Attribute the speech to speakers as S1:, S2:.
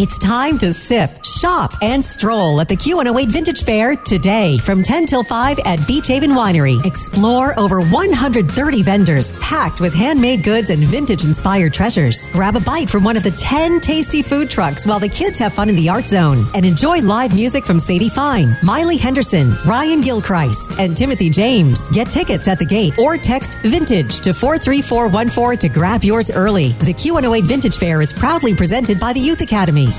S1: It's time to sip, shop, and stroll at the Q108 Vintage Fair today from 10 till 5 at Beach Haven Winery. Explore over 130 vendors packed with handmade goods and vintage-inspired treasures. Grab a bite from one of the 10 tasty food trucks while the kids have fun in the art zone. And enjoy live music from Sadie Fine, Miley Henderson, Ryan Gilchrist, and Timothy James. Get tickets at the gate or text VINTAGE to 43414 to grab yours early. The Q108 Vintage Fair is proudly presented by the Youth Academy.